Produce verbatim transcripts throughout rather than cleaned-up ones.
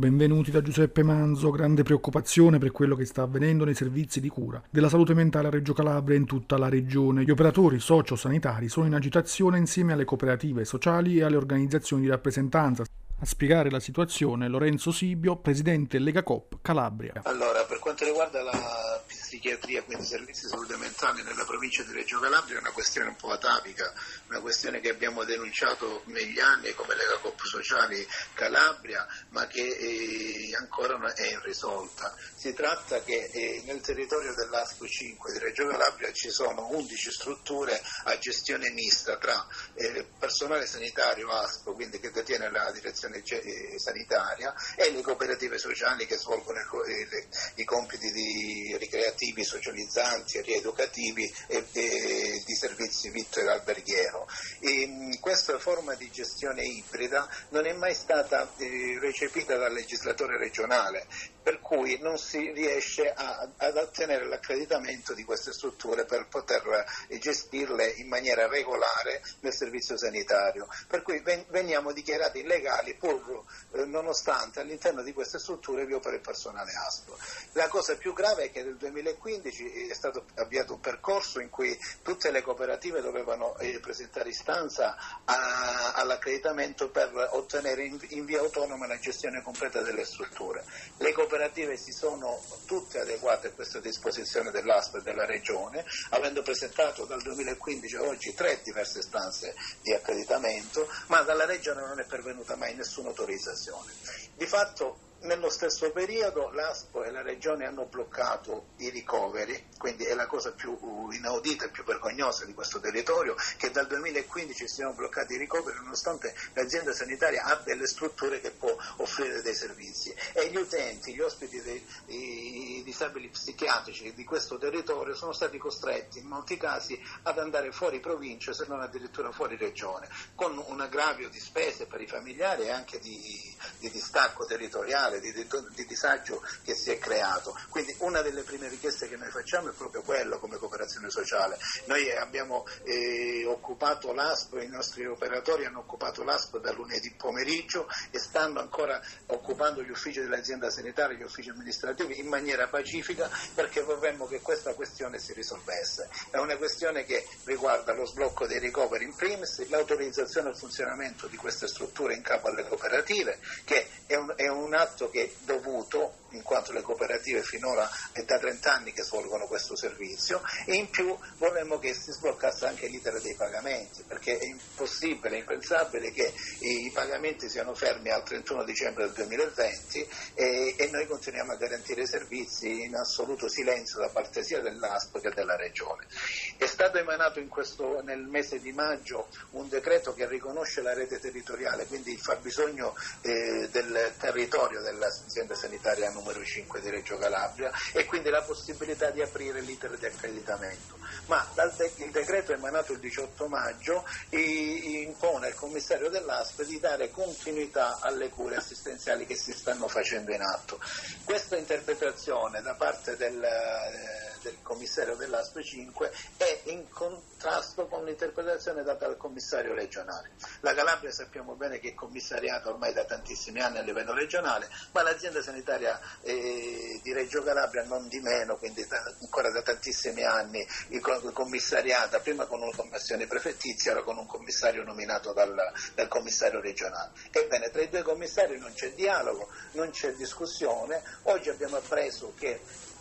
benvenuti da Giuseppe Manzo. Grande preoccupazione per quello che sta avvenendo nei servizi di cura della salute mentale a Reggio Calabria e in tutta la regione. Gli operatori socio-sanitari sono in agitazione insieme alle cooperative sociali e alle organizzazioni di rappresentanza. A spiegare la situazione Lorenzo Sibio, presidente Legacoop Calabria. Allora, per quanto riguarda la psichiatria, quindi servizi di salute mentale nella provincia di Reggio Calabria, è una questione un po' atavica, una questione che abbiamo denunciato negli anni come Legacoop Sociali Calabria, ma che eh, ancora non è irrisolta. Si tratta che eh, nel territorio dell'A S P cinque di Reggio Calabria ci sono undici strutture a gestione mista tra eh, personale sanitario A S P, quindi che detiene la direzione sanitaria, e le cooperative sociali che svolgono i, i compiti di ricreativi, socializzanti, rieducativi e, e di servizi vitto ed alberghiero. E, questa forma di gestione ibrida non è mai stata eh, recepita dal legislatore regionale, per cui non si riesce a, ad ottenere l'accreditamento di queste strutture per poter gestirle in maniera regolare nel servizio sanitario, per cui ven, veniamo dichiarati illegali pur eh, nonostante all'interno di queste strutture vi opera il personale A S P. La cosa più grave è che nel duemilaquindici è stato avviato un percorso in cui tutte le cooperative dovevano eh, presentare istanza a, all'accreditamento per ottenere in, in via autonoma la gestione completa delle strutture. Le cooperative si sono tutte adeguate a questa disposizione dell'A S P e della Regione, avendo presentato dal duemilaquindici a oggi tre diverse istanze di accreditamento, ma dalla Regione non è pervenuta mai nessuna autorizzazione. Di fatto nello stesso periodo l'A S P e la Regione hanno bloccato i ricoveri, quindi è la cosa più inaudita e più vergognosa di questo territorio, che dal duemilaquindici siano bloccati i ricoveri nonostante l'azienda sanitaria ha delle strutture che può offrire dei servizi, e gli utenti, gli ospiti dei, dei disabili psichiatrici di questo territorio sono stati costretti in molti casi ad andare fuori provincia, se non addirittura fuori regione, con un aggravio di spese per i familiari e anche di, di distacco territoriale, Di, di, di disagio che si è creato. Quindi una delle prime richieste che noi facciamo è proprio quello come cooperazione sociale. Noi abbiamo eh, occupato l'A S P, i nostri operatori hanno occupato l'A S P da lunedì pomeriggio e stanno ancora occupando gli uffici dell'azienda sanitaria, gli uffici amministrativi in maniera pacifica, perché vorremmo che questa questione si risolvesse. È una questione che riguarda lo sblocco dei ricoveri in primis, l'autorizzazione al funzionamento di queste strutture in capo alle cooperative, che è un, è un atto che è dovuto, in quanto le cooperative finora è da trenta anni che svolgono questo servizio, e in più vorremmo che si sbloccasse anche l'iter dei pagamenti, perché è impossibile, è impensabile che i pagamenti siano fermi al trentuno dicembre del duemilaventi e, e noi continuiamo a garantire i servizi in assoluto silenzio da parte sia dell'A S P che della Regione. È stato emanato in questo, nel mese di maggio un decreto che riconosce la rete territoriale, quindi il fabbisogno eh, del territorio dell'azienda sanitaria numero cinque di Reggio Calabria, e quindi la possibilità di aprire l'iter di accreditamento. Ma dal de- il decreto emanato il diciotto maggio i- impone al commissario dell'A S P di dare continuità alle cure assistenziali che si stanno facendo in atto. Questa interpretazione da parte del, eh, del commissario dell'A S P cinque è in contrasto con l'interpretazione data dal commissario regionale. La Calabria sappiamo bene che è commissariata ormai da tantissimi anni a livello regionale, ma l'azienda sanitaria eh, di Reggio Calabria non di meno, quindi da, ancora da tantissimi anni commissariata, prima con una commissione prefettizia, ora con un commissario nominato dal, dal commissario regionale. Ebbene, tra i due commissari non c'è dialogo, non c'è discussione. Oggi abbiamo appreso che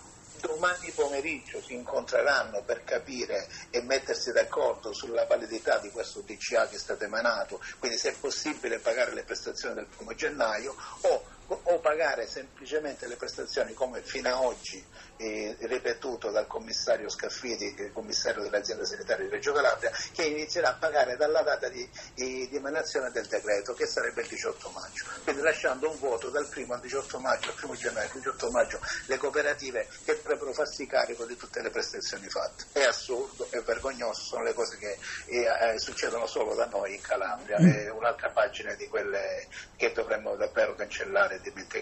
domani pomeriggio si incontreranno per capire e mettersi d'accordo sulla validità di questo D C A che è stato emanato, quindi se è possibile pagare le prestazioni del primo gennaio o o pagare semplicemente le prestazioni come fino a oggi eh, ripetuto dal commissario Scaffidi, che è il commissario dell'azienda sanitaria di Reggio Calabria, che inizierà a pagare dalla data di, di, di emanazione del decreto, che sarebbe il diciotto maggio, quindi lasciando un vuoto dal primo al diciotto maggio, al primo gennaio al diciotto maggio, le cooperative che dovrebbero farsi carico di tutte le prestazioni fatte. È assurdo, è vergognoso, sono le cose che eh, succedono solo da noi in Calabria, è un'altra pagina di quelle che dovremmo davvero cancellare.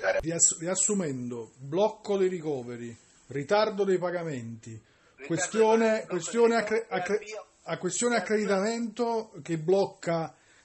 Riassumendo, blocco dei ricoveri, ritardo dei pagamenti, ritardo questione, questione, accre, accre, a questione accreditamento che blocca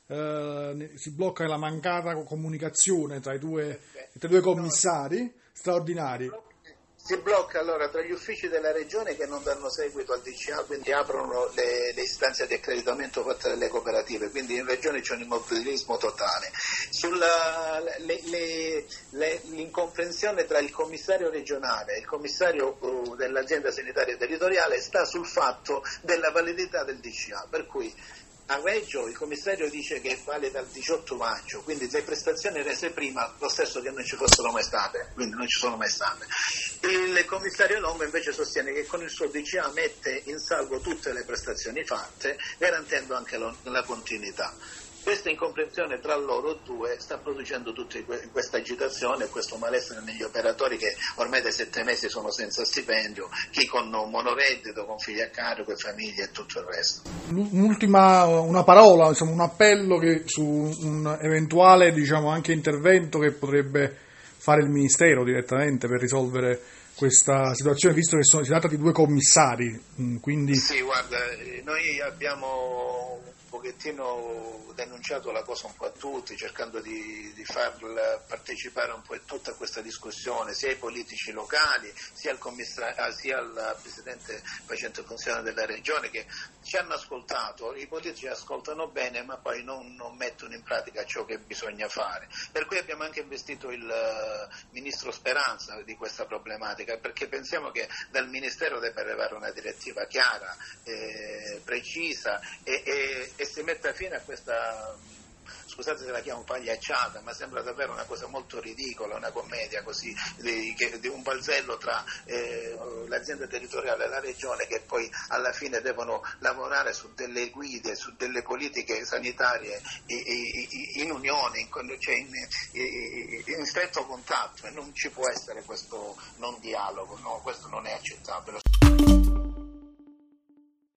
eh, si blocca la mancata comunicazione tra i due, tra i due commissari straordinari. Si blocca allora tra gli uffici della regione che non danno seguito al D C A, quindi aprono le, le istanze di accreditamento fatte dalle cooperative, quindi in regione c'è un immobilismo totale. Sulla, le, le, le, l'incomprensione tra il commissario regionale e il commissario uh, dell'azienda sanitaria territoriale sta sul fatto della validità del D C A, per cui a Reggio il commissario dice che vale dal diciotto maggio, quindi le prestazioni rese prima lo stesso che non ci fossero mai state, quindi non ci sono mai state. Il commissario Longo invece sostiene che con il suo D C A mette in salvo tutte le prestazioni fatte, garantendo anche lo, la continuità. Questa incomprensione tra loro due sta producendo tutta questa agitazione e questo malessere negli operatori che ormai da sette mesi sono senza stipendio, chi con un monoreddito, con figli a carico e famiglie e tutto il resto. Un'ultima, una parola, insomma, un appello che su un eventuale, diciamo, anche intervento che potrebbe fare il Ministero direttamente per risolvere questa situazione, visto che sono, si tratta di due commissari. Quindi... Sì, guarda, noi abbiamo un pochettino denunciato la cosa un po' a tutti, cercando di, di far partecipare un po' a tutta questa discussione, sia ai politici locali, sia al, commissar- sia al Presidente facente il Consiglio della Regione, che ci hanno ascoltato. I politici ascoltano bene ma poi non, non mettono in pratica ciò che bisogna fare. Per cui abbiamo anche investito il uh, Ministro Speranza di questa problematica, perché pensiamo che dal Ministero debba arrivare una direttiva chiara, eh, precisa e, e, e si metta fine a questa, scusate se la chiamo pagliacciata, ma sembra davvero una cosa molto ridicola, una commedia così, di, che, di un balzello tra eh, l'azienda territoriale e la regione, che poi alla fine devono lavorare su delle guide, su delle politiche sanitarie in unione, in, cioè in, in stretto contatto, e non ci può essere questo non dialogo, no? Questo non è accettabile.